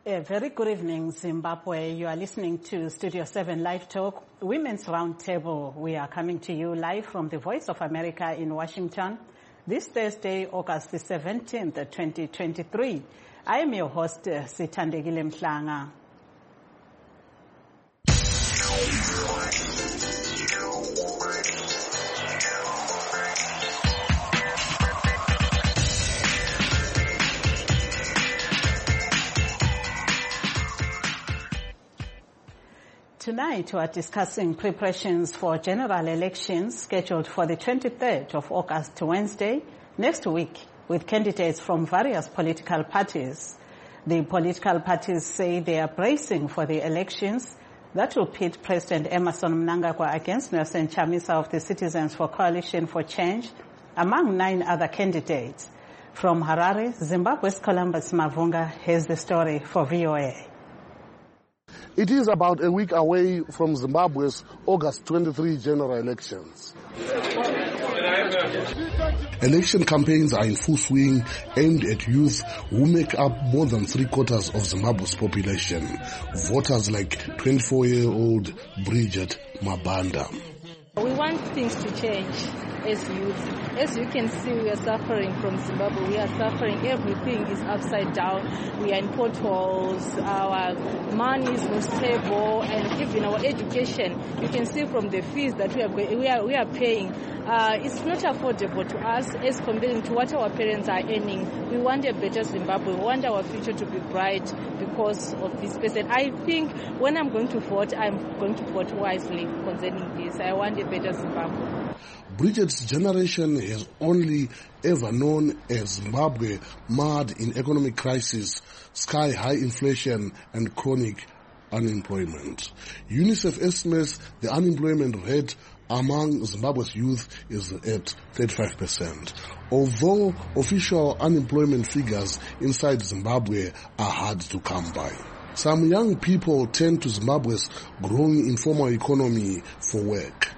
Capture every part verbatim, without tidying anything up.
A very good evening, Zimbabwe. You are listening to Studio seven Live Talk, Women's Roundtable. We are coming to you live from the Voice of America in Washington this Thursday, August the seventeenth, twenty twenty-three. I am your host, Sithandegile Mhlanga. Tonight we are discussing preparations for general elections scheduled for the twenty-third of August, Wednesday, next week, with candidates from various political parties. The political parties say they are bracing for the elections that will pit President Emmerson Mnangagwa against Nelson Chamisa of the Citizens for Coalition for Change, among nine other candidates. From Harare, Zimbabwe's Columbus Mavunga has the story for V O A. It is about a week away from Zimbabwe's August twenty-third general elections. Election campaigns are in full swing, aimed at youth who make up more than three quarters of Zimbabwe's population. Voters like twenty-four-year-old Bridget Mabanda. We want things to change as youth. As you can see, we are suffering from Zimbabwe. We are suffering. Everything is upside down. We are in potholes. Our money is not stable, and even our education. You can see from the fees that we are we are we are paying. Uh, it's not affordable to us as compared to what our parents are earning. We want a better Zimbabwe. We want our future to be bright because of this person. I think when I'm going to vote, I'm going to vote wisely concerning this. I want a better Zimbabwe. Bridget's generation has only ever known as Zimbabwe marred in economic crisis, sky-high inflation and chronic unemployment. UNICEF estimates the unemployment rate among Zimbabwe's youth is at thirty-five percent. Although official unemployment figures inside Zimbabwe are hard to come by. Some young people turn to Zimbabwe's growing informal economy for work.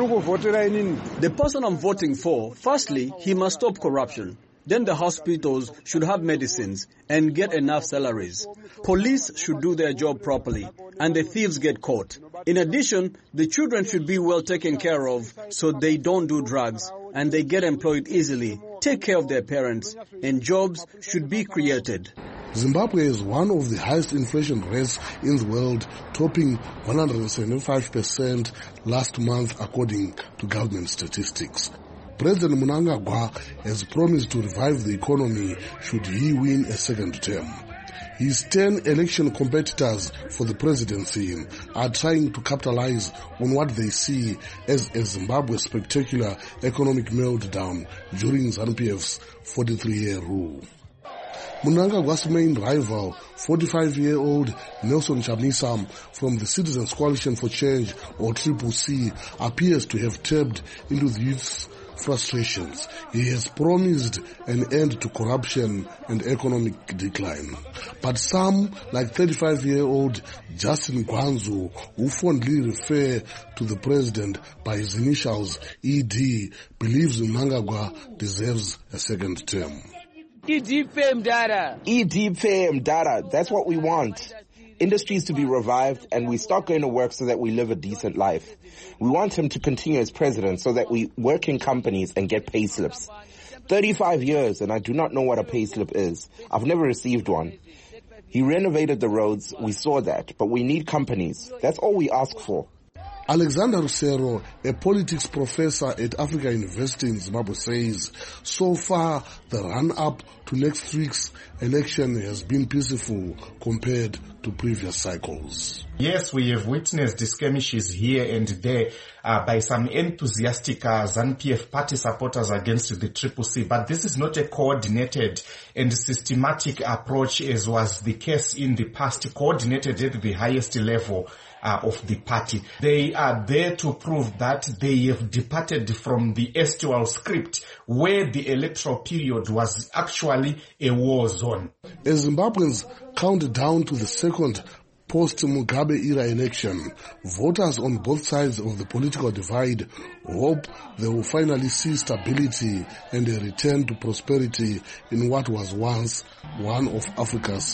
The person I'm voting for, firstly, he must stop corruption. Then the hospitals should have medicines and get enough salaries. Police should do their job properly and the thieves get caught. In addition, the children should be well taken care of so they don't do drugs and they get employed easily, take care of their parents, and jobs should be created. Zimbabwe is one of the highest inflation rates in the world, topping one hundred seventy-five percent last month according to government statistics. President Mnangagwa has promised to revive the economy should he win a second term. His ten election competitors for the presidency are trying to capitalize on what they see as a Zimbabwe spectacular economic meltdown during ZANU P F's forty-three-year rule. Mnangagwa's main rival, forty-five-year-old Nelson Chamisa from the Citizens Coalition for Change, or Triple C, appears to have tapped into the youth's frustrations. He has promised an end to corruption and economic decline. But some, like thirty-five-year-old Justin Gwanzo, who fondly refer to the president by his initials E D, believes Mnangagwa deserves a second term. E D P M data. E D P M data. That's what we want. Industries to be revived and we start going to work so that we live a decent life. We want him to continue as president so that we work in companies and get pay slips. thirty-five years and I do not know what a pay slip is. I've never received one. He renovated the roads. We saw that. But we need companies. That's all we ask for. Alexander Rusero, a politics professor at Africa University in Zimbabwe, says so far the run-up to next week's election has been peaceful compared to previous cycles. Yes, we have witnessed skirmishes here and there uh, by some enthusiastic uh, ZANU P F party supporters against the Triple C, but this is not a coordinated and systematic approach as was the case in the past, coordinated at the highest level Uh, of the party. They are there to prove that they have departed from the estual script where the electoral period was actually a war zone. As Zimbabweans count down to the second post-Mugabe era election, voters on both sides of the political divide hope they will finally see stability and a return to prosperity in what was once one of Africa's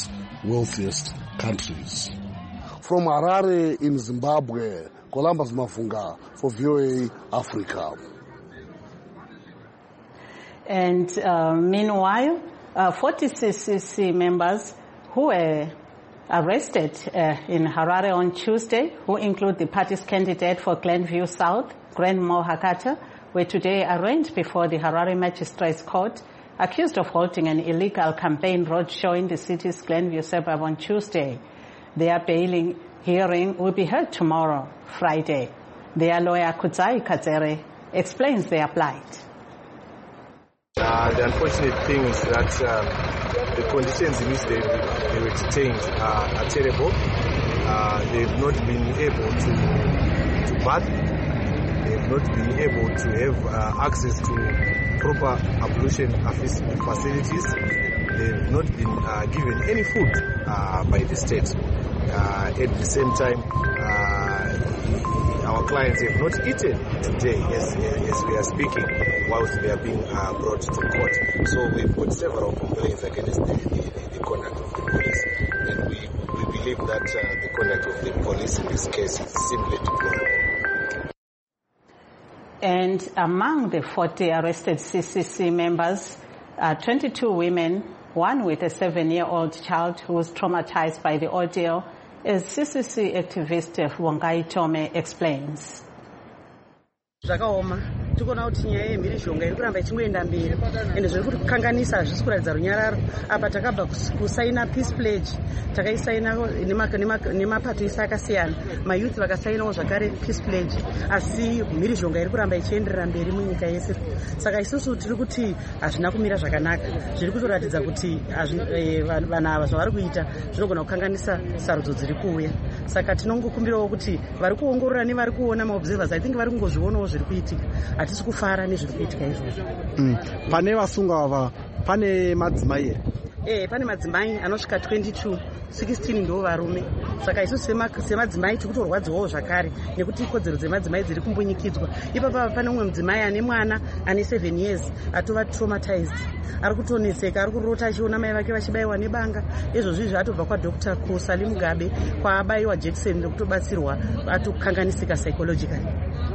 wealthiest countries. From Harare in Zimbabwe, Columbus Mafunga for V O A Africa. And uh, meanwhile, uh, forty C C C members who were arrested uh, in Harare on Tuesday, who include the party's candidate for Glenview South, Grant Mohakata, were today arraigned before the Harare Magistrates Court, accused of holding an illegal campaign roadshow in the city's Glenview suburb on Tuesday. Their bail hearing will be held tomorrow, Friday. Their lawyer, Kudzai Kadzere, explains their plight. Uh, the unfortunate thing is that um, the conditions in which they, they were detained are, are terrible. Uh, they've not been able to, to bath. They've not been able to have uh, access to proper ablution facilities. They've not been uh, given any food uh, by the state. Uh, at the same time, uh, our clients have not eaten today as, as we are speaking whilst they are being uh, brought to court. So we've put several complaints against the, the, the conduct of the police, and we, we believe that uh, the conduct of the police in this case is simply deplorable. And among the forty arrested C C C members are twenty-two women, one with a seven-year-old child who was traumatized by the ordeal, as C C C activist Vongai Tome explains. Zvakaoma tikuona kuti nyaya yemhirizhonga iri kuramba ichingoenda mberi ende zviri kukanganisa hazvisi kuratidza runyararo. Apa takabva kusaina peace pledge, takaisaina nemapato ese akasiyana, mayouth vakasainawo zvakare peace pledge, asi mhirizhonga iri kuramba ichienderera mberi munyika yese. Saka isusu tiri kuti hazvina kumira zvakanaka, zviri kutoratidza kuti vanhu ava zvavari kuita zvinogona kukanganisa sarudzo dziri kuuya. Saka tinongokumbirawo kuti vari kuongorora nevari kuona maobservers, I think vari kungozvionawo zviri kuitika. Hatisi kufara nezviri kuitika izvozvo. Pane vasungwa ava pane madzimai here? Eh, pane madzimai anosvika twenty-two, sixteen ndo varume. Saka isusu semadzimai tiri kutorwadziwawo zvakare nekuti ikodzero dzemadzimai dziri kumbunyikidzwa. Ipapa pane umwe mudzimai ane mwana ane seven years atova traumatized, ari kutoneseka, ari kurota achiona mai vake vachibayiwa nebanga. Izvozvo izvi atobva kwaDr Kusalim Mugabe kwaabayiwa jekiseni nekutobatsirwa atokanganisika psychologically.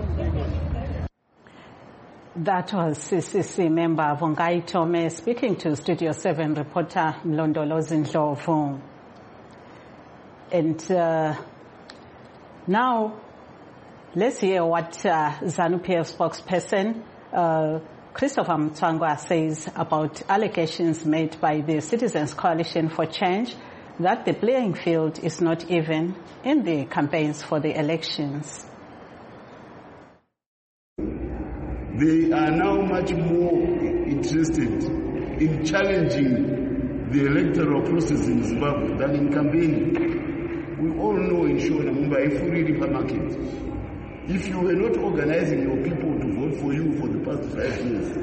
That was C C C member Vongai Tome speaking to Studio seven reporter Mlondolozi Ndlovu. And uh, now let's hear what uh, ZANU-P F spokesperson uh, Christopher Mtswangwa says about allegations made by the Citizens Coalition for Change that the playing field is not even in the campaigns for the elections. They are now much more interested in challenging the electoral process in Zimbabwe than in campaigning. We all know in Shona Mumbai, Ifuri River Market, if you were not organizing your people to vote for you for the past five years,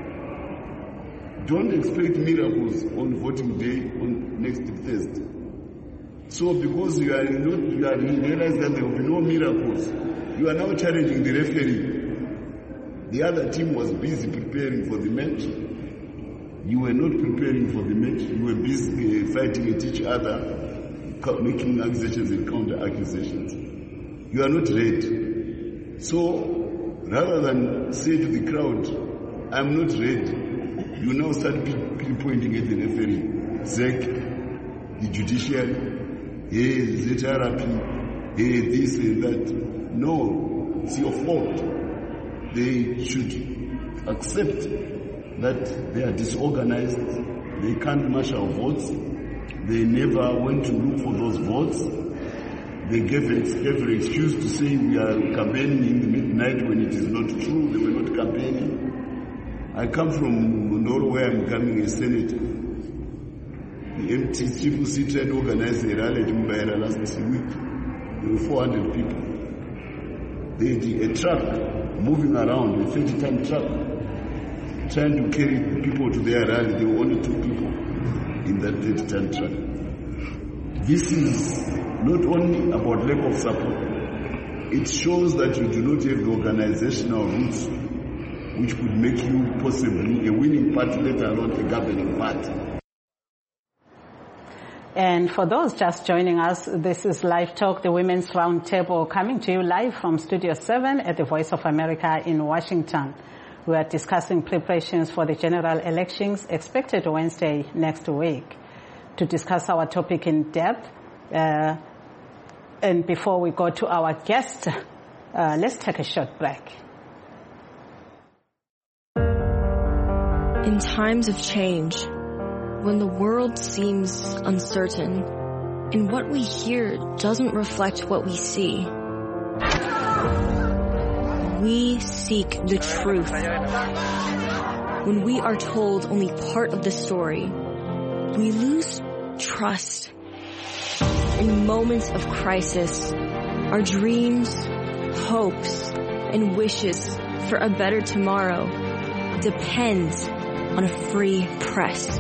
don't expect miracles on voting day on next Thursday. So because you are not, you are realized that there will be no miracles, you are now challenging the referee. The other team was busy preparing for the match. You were not preparing for the match. You were busy uh, fighting at each other, making accusations and counter-accusations. You are not ready. So, rather than say to the crowd, I'm not ready, you now start pointing at the referee, Z E C, the judiciary, hey, Z R P, hey, this and that. No, it's your fault. They should accept that they are disorganized, they can't marshal votes, they never went to look for those votes, they gave every excuse to say we are campaigning in the midnight when it is not true, they were not campaigning. I come from Norway, I'm becoming a senator. The M T Chief C tried to organize a rally at Mumbai last week. There were four hundred people. They had a truck moving around, a thirty-ton truck, trying to carry people to their rally. There were only two people in that thirty-ton truck. This is not only about lack of support, it shows that you do not have the organizational roots which could make you possibly a winning party, let alone a governing party. And for those just joining us, this is Live Talk, the Women's Roundtable, coming to you live from Studio seven at the Voice of America in Washington. We are discussing preparations for the general elections expected Wednesday next week. To discuss our topic in depth, uh, and before we go to our guest, uh, let's take a short break. In times of change, when the world seems uncertain and what we hear doesn't reflect what we see, we seek the truth. When we are told only part of the story, we lose trust. In moments of crisis, our dreams, hopes, and wishes for a better tomorrow depend on a free press.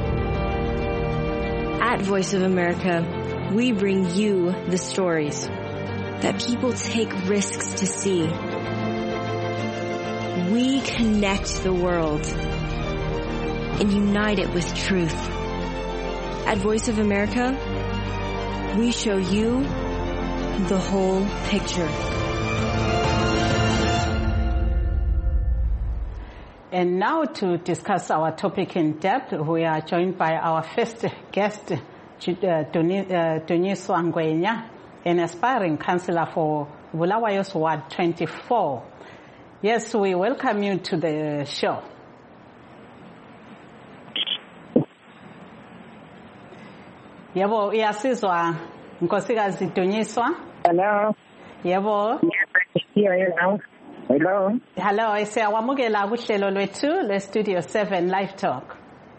At Voice of America, we bring you the stories that people take risks to see. We connect the world and unite it with truth. At Voice of America, we show you the whole picture. And now to discuss our topic in depth, we are joined by our first guest, Dunyiswa Ngwenya, an aspiring councillor for Bulawayo's Ward twenty-four. Yes, we welcome you to the show. Yebo, uyasizwa Nkosikazi Dunyiswa? Hello. Yebo. Yes, I can hear you now. Hello. Hello, siyawamukela kuhlelo lwethu le Studio seven Live Talk.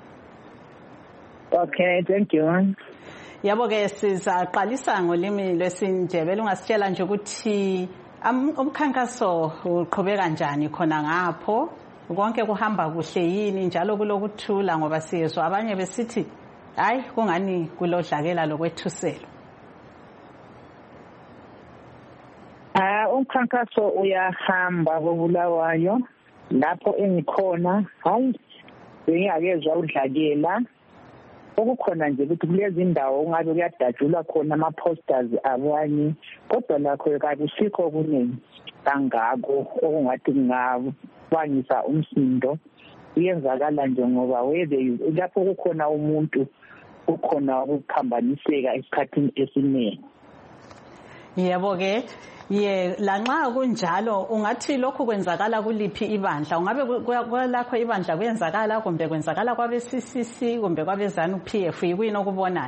Okay, thank you. Yabo ke sizaqalisa ngolimi lwesinjebele, ungasitshela nje ukuthi umkhankaso uqhubeka kanjani khona ngapho, konke kuhamba kuhle yini njalo kulokuthula, ngoba siyezwa abanye besithi hayi kungani kulodlakela lokwethusela. Ah, umkhankaso uyahamba koBulawayo lapho engikhona, hayi bengiyakezwa udlakela. Okukhona nje ukuthi kulezi indawo ungabe kuyadatshulwa khona ama posters abanye, kodwa lakho akusikho kuningi kangako okungathi kungabangisa umsindo. Uyenzakala nje ngoba whether lapho kukhona umuntu ukhona ukuphambaniseka esikhathini esiningi. Yebo ke, ye lanxa kunjalo ungathi lokho kwenzakala kuliphi ibandla? Ungabe kwalakho ibandla kwenzakala kumbe kwenzakala kwabe C C C kumbe kwabe ZANU P F yikuyini okubonayo?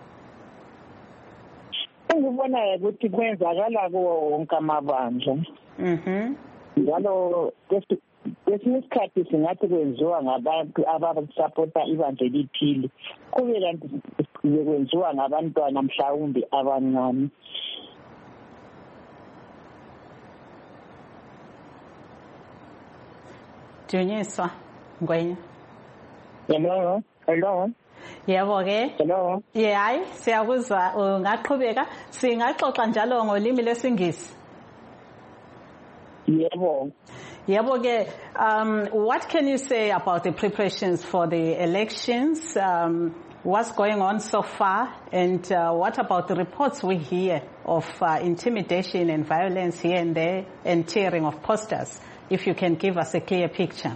Engibona ukuthi kwenzakala kuwo wonke amabandla. Mhm. Njalo kwesinye isikhathi singathi kwenziwa ngabantu abasupporta ibandla elithile, kube kanti kwenziwa ngabantwana mhlawumbe abancane. Dunyiswa Ngwenya. Hello. Hello. Yebo ke. Hello. Yeah, hayi siyakuzwa, ungaqhubeka singaxoxa njalo ngolimi lwesingisi. Yebo. Yebo ke, um what can you say about the preparations for the elections? Um what's going on so far, and uh, what about the reports we hear of uh, intimidation and violence here and there and tearing of posters? If you can give us a clear picture.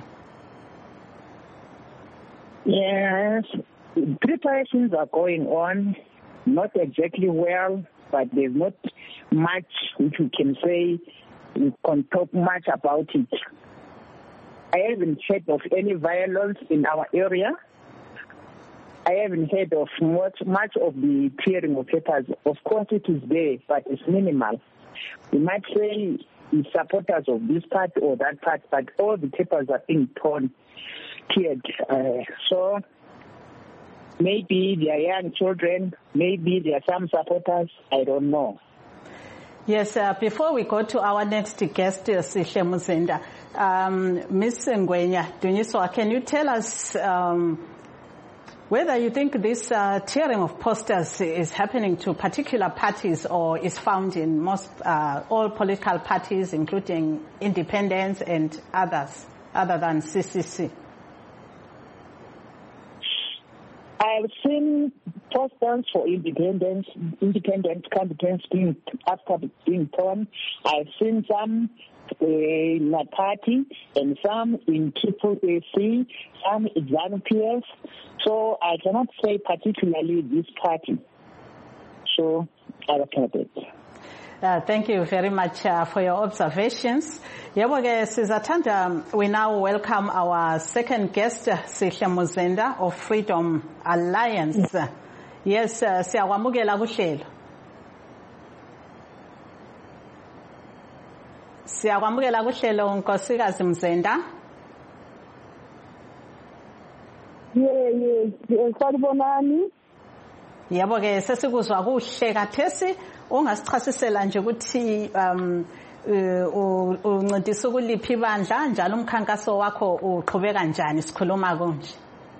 Yes, preparations are going on, not exactly well, but there's not much which we can say we can talk much about it. I haven't heard of any violence in our area. I haven't heard of much, much of the tearing of papers. Of course it is there, but it's minimal. We might say supporters of this part or that part, but all the papers are being torn, teared. Uh, so maybe they are young children, maybe there are some supporters, I don't know. Yes, uh, before we go to our next guest, uh, Sihle Muzenda, um, Miz Ngwenya Dunyiswa, can you tell us um, whether you think this uh, tearing of posters is happening to particular parties or is found in most uh, all political parties, including independents and others, other than C C C? I I've seen posters for independence, independent candidates being after being torn. I've seen some in my party and some in Triple A C, some in ZANU P F. So I cannot say particularly this party. So I recommend it. Uh, thank you very much uh, for your observations. Yebo-ke sizathanda, we now welcome our second guest, Sihle Muzenda of Freedom Alliance. Yes, uh, siyakwamukela kuhlelo. Siyakwamukela kuhlelo Nkosikazi Mzenda. Yeah, yeah, sanibonani. Yebo-ke sesikuzwa kuhle kathesi. Ungasichasisela nje ukuthi um uncedisa kuliphi ibandla njalo umkhankaso wakho uqhubeka kanjani sikhuluma konje?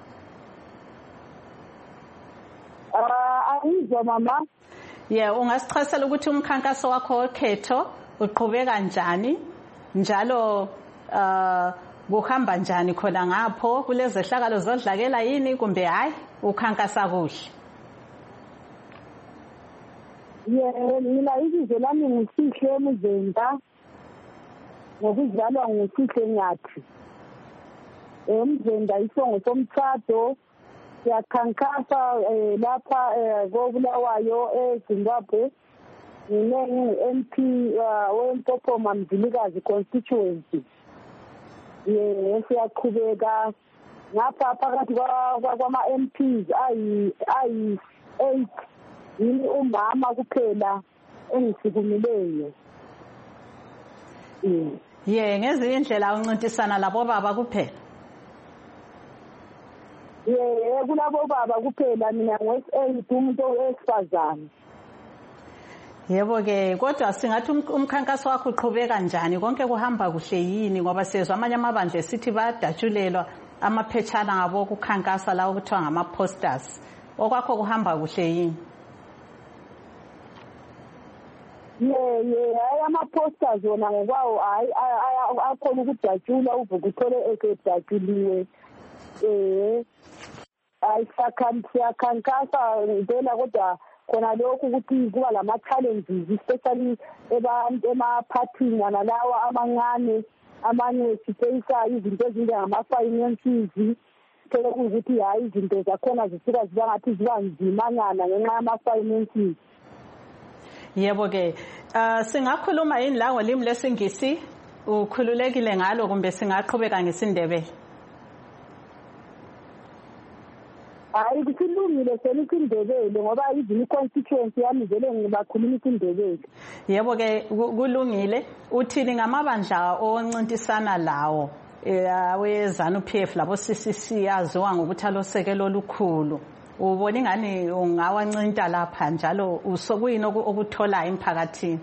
Ah, ayizwa mama. Yeah, ungasichasisela ukuthi umkhankaso wakho okhetho uqhubeka kanjani njalo uh kuhamba njani khona ngapho kulezi hlakalo zodlakela yini kumbe hayi ukhankasa kuhle? Yeah, mina ibizo lami nguSihle Muzenda. Ngokuzalwa nguSihle Nyathi. Emzenda isongo somthatho siyakhankasa lapha koBulawayo eZimbabwe. Ngine M P weMpophoma Mzilikazi constituency. Yeah, siyaqhubeka ngapha phakathi kwama M Ps ayi ayi eight. Yini umama kuphela engisibumileyo. Yeah, ngezinye indlela uncintisana labo baba kuphela. Yeah, kulabo baba kuphela mina ngwes-eight umuntu wesifazane. Yebo-ke kodwa singathi umkhankaso wakho uqhubeka kanjani konke kuhamba kuhle yini ngoba sezwe amanye amabandla sithi bayadatshulelwa amaphetshana ngabo kukhankasa lawo kuthiwa ngama posters. Okwakho kuhamba kuhle yini? Yeah, yeah, hayi ama-posters wona ngokwawo hayi akhona ukudatshula uvuke uthole esedatshuliwe. Eh, siyakhankasa ngempela kodwa khona lokhu ukuthi kuba lama-challenges especially emaphathini nalawa amancane amanye sifeyisa izinto ezinjengama-finances phela kuyukuthi hayi izinto zakhona zisuka ziba ngathi ziba nzimanyana ngenxa yama-finances. Yebo-ke uh singakhuluma yini la ngolimi lesingisi ukhululekile ngalo kumbe singaqhubeka ngesindebele? Hayi kusilungile selithi indebele ngoba izini constituency yami vele ngibakhuluma isindebele. Yebo-ke kulungile. Uthini ngamabandla oncintisana lawo we-ZANU P F labo C C C aziwa ngokuthi alosekelo olukhulu? Ubona ingani ungawancinta lapha njalo usokuyini okuthola emphakathini?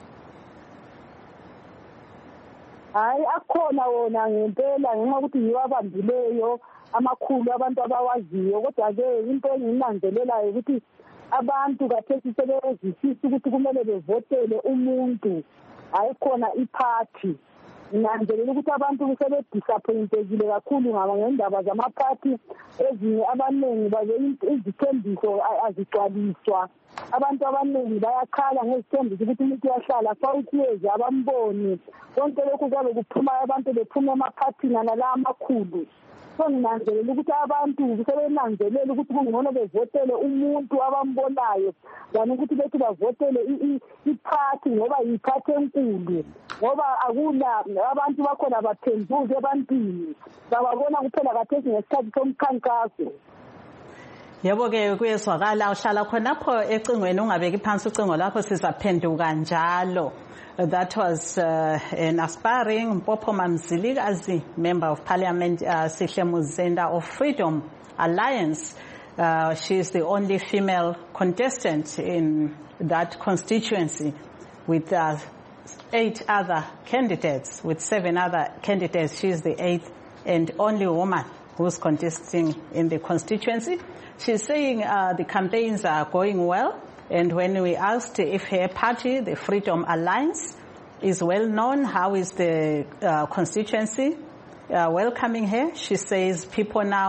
Hayi akhona wona ngempela ngenxa ukuthi yiwabambileyo amakhulu abantu abawaziyo kodwa-ke into enginanzelelayo ukuthi abantu kathesi sebezwisisa ukuthi kumele bevotele umuntu hayi khona iphathi. Nginanzelela ukuthi abantu sebedisappointekile kakhulu ngendaba zamaphathi ezinye abaningi babe izithembiso azigcwaliswa. Abantu abaningi bayakhala ngezithembiso ukuthi umuntu uyahlala fawuthiyezi abamboni konke lokhu kwabe kuphuma abantu bephuma emaphathini nala amakhulu. So nginanzelela ukuthi abantu sebenanzelela ukuthi kungcono bevotele umuntu abambonayo than ukuthi bethi bavotele iphathi ngoba yiphathi enkulu ngoba akula abantu bakhona baphenduke ebantwini bababona kuphela kathesi ngesikhathi somkhankaso. Yebo-ke kuyezwakala uhlala khonapho ecingweni ungabeki phansi ucingo lakho sizaphenduka njalo. That was uh, an aspiring Mpophoma Mzilikazi member of parliament, uh, Sihle Muzenda of Freedom Alliance. Uh, she is the only female contestant in that constituency with uh, eight other candidates, with seven other candidates. She is the eighth and only woman who's contesting in the constituency. She's saying uh, the campaigns are going well. And when we asked if her party, the Freedom Alliance, is well known, how is the uh, constituency uh, welcoming her, she says people now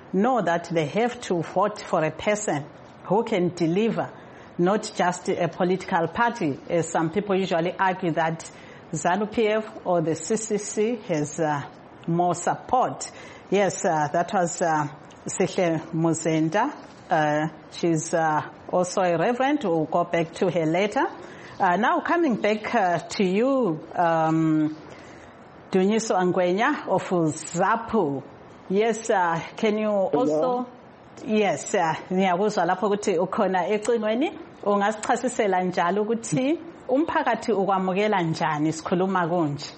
know that they have to vote for a person who can deliver, not just a political party, as some people usually argue that ZANU-P F or the C C C has uh, more support. Yes, uh, that was uh, Sihle Muzenda. Uh, she's uh, also a reverend. We'll go back to her later. Uh, now coming back uh, to you, um, Dunyiso Angwenya of ZAPU. Yes, uh, can you also... Yes, ngiyakuzwa lapho ukuthi ukhona ecingweni ungasichasisela njalo ukuthi umphakathi ukwamukela njani sikhuluma konje.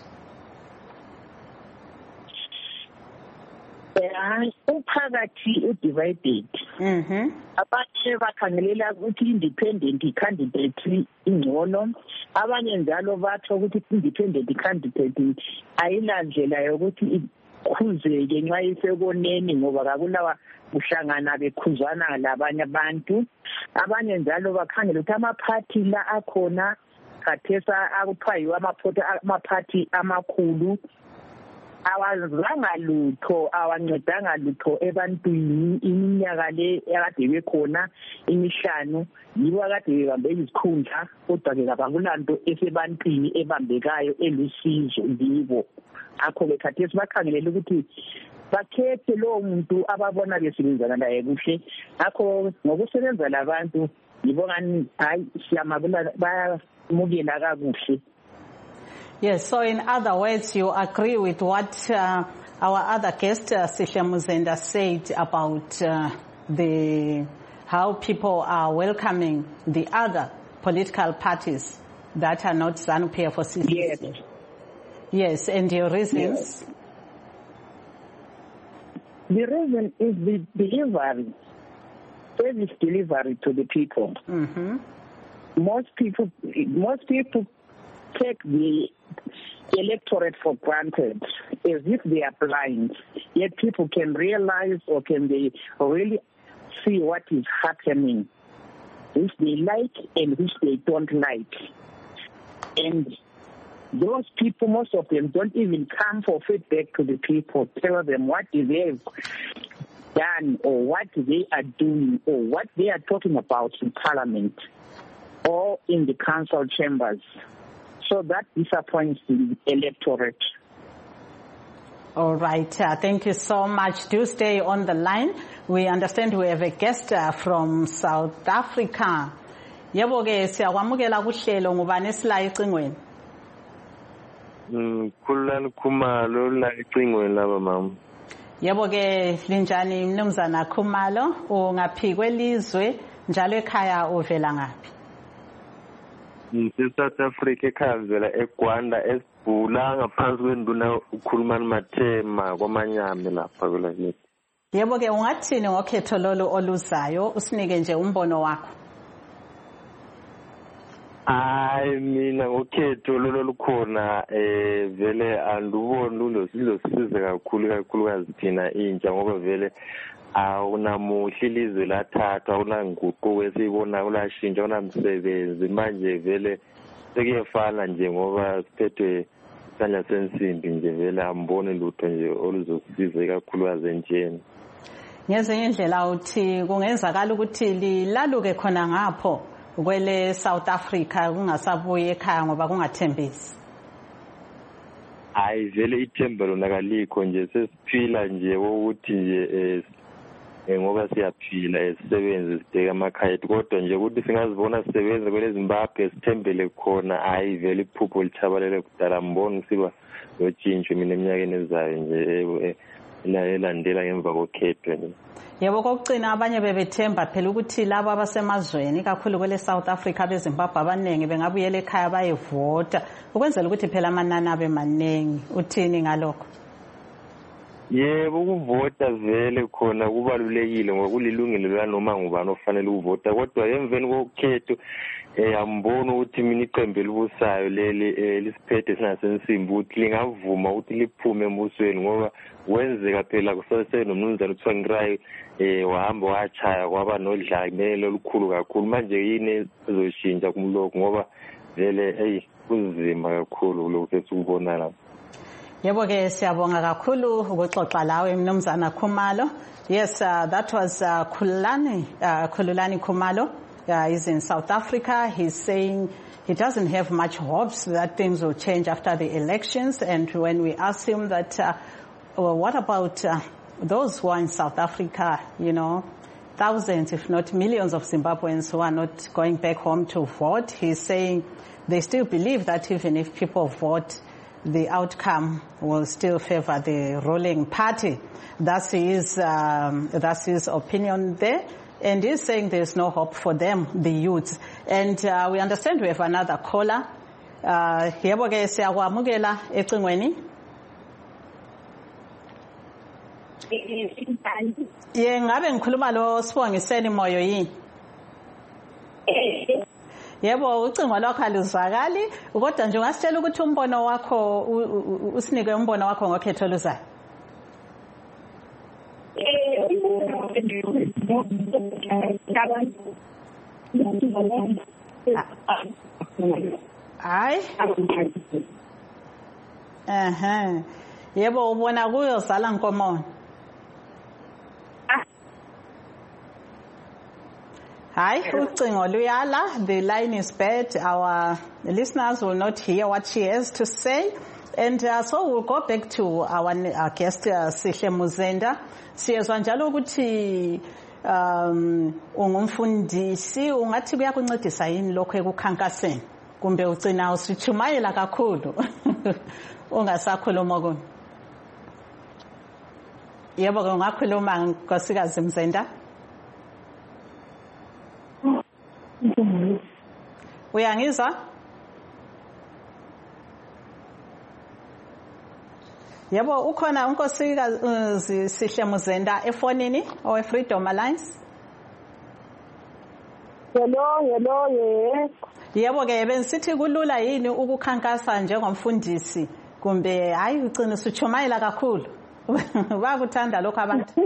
Umphakathi udivided. Mhm. Abanye bakhangelela ukuthi independent candidate ingcono, abanye njalo batho ukuthi independent candidate ayinandlela yokuthi ikhuzeke nxa isekoneni ngoba kakulawa kuhlangana bekhuzana labanye abantu. Abanye njalo bakhangela ukuthi amaphathi la akhona khathesa akuthiwa amaphathi amakhulu awazanga lutho awancedanga lutho ebantwini iminyaka le ekade bekhona imihlanu yibo akade bebambe izikhundla kodwa ke kabakulanto esebantwini ebambekayo elusizo yibo. Akho bekhathesi bakhangelela ukuthi bakhethe lo muntu ababona besebenzana naye kuhle. Akho ngokusebenza labantu ngibona hayi siyamabula bayamukela kakuhle. Yes, so in other words, you agree with what uh, our other guest, uh, Sihle Muzenda, said about uh, the how people are welcoming the other political parties that are not ZANU-P F or C C C. Yes. Yes, and your reasons? Yes. The reason is the delivery, service delivery to the people. Mm-hmm. Most people, most people take the electorate for granted as if they are blind. Yet people can realize or can they really see what is happening, which they like and which they don't like. And those people, most of them don't even come for feedback to the people, tell them what they've done or what they are doing or what they are talking about in Parliament or in the council chambers. So that disappoints the electorate. All right. Uh, thank you so much. Do stay on the line. We understand we have a guest uh, from South Africa. Yebo ke siyakwamukela kuhlelo ngubani esila ecingweni? Mm, Khulani Khumalo la ecingweni laba mama. Yebo ke linjani mnumzana Khumalo, ungaphi kwelizwe njalo ekhaya uvela ngaphi? South Africa ekhaya vela eGwanda esibhula ngaphansi kwenduna ukhulumani Mathema kwamanyame lapha kwelakithi. Yebo ke ungathini ngokhetho lolu oluzayo usinike nje umbono wakho? Hayi mina ngokhetho lolu lukhona eh vele anduboni luzosiza kakhulu kakhulukazi thina intsha ngoba vele awunamuhle ilizwe lathathwa awunanguquko esiyibona kulashintsha awunamsebenzi manje vele sekuyefana nje ngoba siphethwe isandla sensimbi nje vele ambone lutho nje oluzosiza kakhulukazi entsheni. Ngezinye indlela uthi kungenzakala ukuthi lilaluke khona ngapho kwele South Africa kungasabuye ekhaya ngoba kungathembisi. Hayi vele ithemba lona kalikho nje sesiphila nje ukuthi nje eh ngoba siyaphila esisebenze sibheka amakhaya kodwa nje ukuthi singazibona sisebenza kwele Zimbabwe sithembele khona hayi vele iphupho lithabalele kudala mboni siba lotshintsho mina eminyakeni ezayo nje la elandela ngemva kokhetho nje. Yebo kokugcina abanye bebethemba phela ukuthi labo abasemazweni kakhulu kwele South Africa beZimbabwe abanengi bengabuyela ekhaya bayevota ukwenzela ukuthi phela amanani abe maningi. Uthini ngalokho? Yebo ukuvota vele khona kubalulekile ngoba kulilungelo la noma ngubani ofanele ukuvota kodwa emveni kokhetho eh ambona ukuthi mina iqembu elibusayo leli lisiphethe singasensimbi ukuthi lingavuma ukuthi liphume embusweni ngoba wenzeka phela kusase nomnumzana uthiwa Ngirayi eh wahamba wachaya kwaba nodlakelo olukhulu kakhulu manje yini ezoshintsha kumloko ngoba vele hey kuzima kakhulu lokho esikubona lapha. Yebo ke siyabonga kakhulu ukuxoxa lawe Mnumzana Khumalo. Yes, uh, that was uh, Khululani, uh, Khululani Khumalo. Uh, he's in South Africa. He's saying he doesn't have much hopes that things will change after the elections. And when we asked him that, uh, well, what about uh, those who are in South Africa, you know, thousands, if not millions of Zimbabweans who are not going back home to vote, he's saying they still believe that even if people vote, the outcome will still favor the ruling party. That's his, um, that's his opinion there. And he's saying there's no hope for them, the youths. And uh, we understand we have another caller. Yebo ke siyakwamukela ecingweni. Ye ngabe ngikhuluma lo Sibongiseni Moyo yini? Yebo ucingo lwakho aluzwakali kodwa nje ungasitshela ukuthi umbono wakho usinike umbono wakho ngokhetho luzayo. Hayi. Aha. Yebo ubona kuyozala nkomono. Hi, ucingo luyala. The line is bad. Our listeners will not hear what she has to say. And uh, so we'll go back to our, our guest, uh, Sihle Muzenda. Siyezwa njalo ukuthi um ungumfundisi ungathi kuyakuncedisa yini lokho ekukhankaseni kumbe ucina usichumayela kakhulu ungasakhuluma konke. Yebo ke ungakhuluma Nkosikazi Mzenda. Uyangizwa? Yebo ukhona unkosikazi Sihle Muzenda efonini owe Freedom Alliance? Hello, hello, yes. Yebo ke benisithi kulula yini ukukhankasa njengomfundisi kumbe hayi ucina usuchumayela kakhulu? Bakuthanda lokho abantu.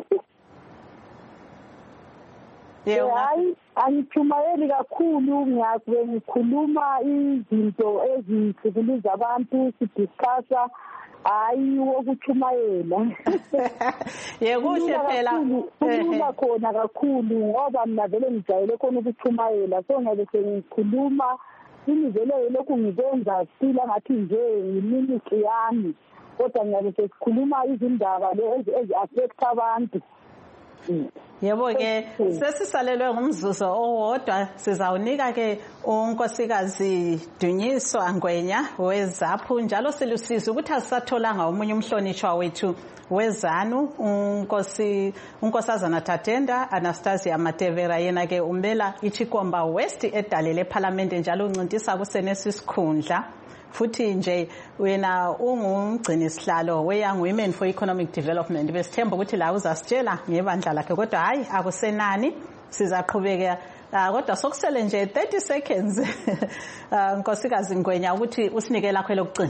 Yebo hayi angichumayeli kakhulu ngiyakwe ngikhuluma izinto ezithukuluza abantu sidiscussa hayi wokuchumayela. Yekuhle phela kulula khona kakhulu ngoba mina vele ngijayele khona ukuchumayela so ngabe sengikhuluma imizelo lokhu ngizenza sila ngathi nje yiministry yami kodwa ngabe sesikhuluma izindaba lezi ezi-affect abantu. Yebo ke sesisalelwe ngumzuzu owodwa sizawunika ke unkosikazi Dunyiswa Ngwenya weZAPU njalo silusiza ukuthi asatholanga umunye umhlonishwa wethu weZANU unkosi unkosazana Tatenda Anastasia Matevera yena ke umbela iChikomba West edalele eParliament njalo uncintisa kusenesi sikhundla. Futhi nje wena ungumgcini sihlalo we-Young Women for Economic Development besithemba ukuthi la uzasitshela ngebandla lakhe kodwa hayi akusenani sizaqhubeka kodwa sokusele nje thirty seconds Nkosikazi Ngwenya ukuthi usinike lakho lokugcina.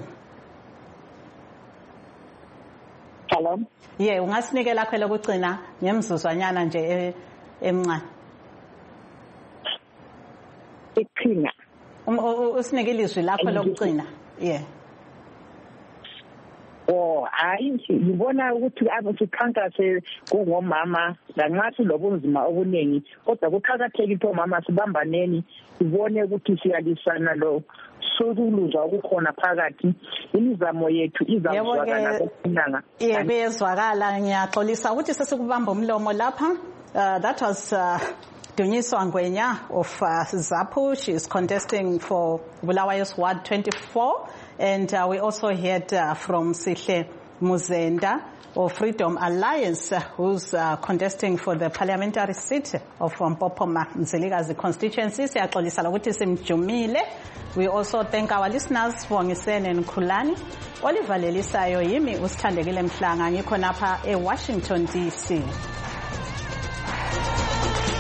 Hello. Yeah, ungasinike lakho lokugcina ngemzuzwanyana nje emncane. Iqhina. Usinike ilizwi lakho lokugcina. Yeah. Oh, hayi ngibona ukuthi abasikhankase kungomama lanxa silobunzima obuningi kodwa kuqhakathekile ukuthi omama sibambaneni sibone ukuthi siyalisana lo sokuluzwa ukukhona phakathi imizamo yethu izawuzwakala kokunyanga. Yebo bezwakala ngiyaxolisa ukuthi sesikubamba umlomo lapha. That was uh, Dunyiswa Ngwenya of uh, ZAPU. She is contesting for Bulawayo's Ward twenty-four. And uh, we also heard uh, from Sihle Muzenda of Freedom Alliance, uh, who's uh, contesting for the parliamentary seat of Mpopoma Mzilikazi constituency. We also thank our listeners for Ngisene and Khulani. Oliver Lelisayo yimi usithandekile Mhlanga ngikho napha e Washington D C.